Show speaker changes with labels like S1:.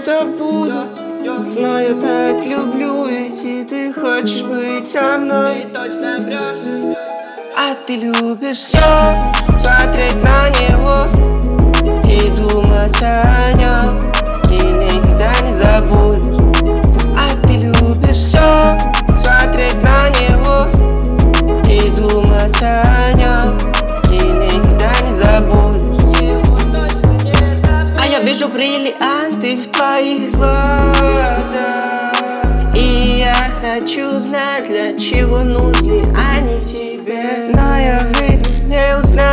S1: забуду. Но я так люблю, ведь и ты хочешь быть со мной. А ты любишь все, смотреть на него и думать о нем, и никогда не забудешь. А ты любишь все, смотреть на него и думать о нем, и никогда не забудешь. А я вижу бриллианты в твоих глазах, и я хочу знать, для чего нужны они тебе. Но я ведь не узнаю.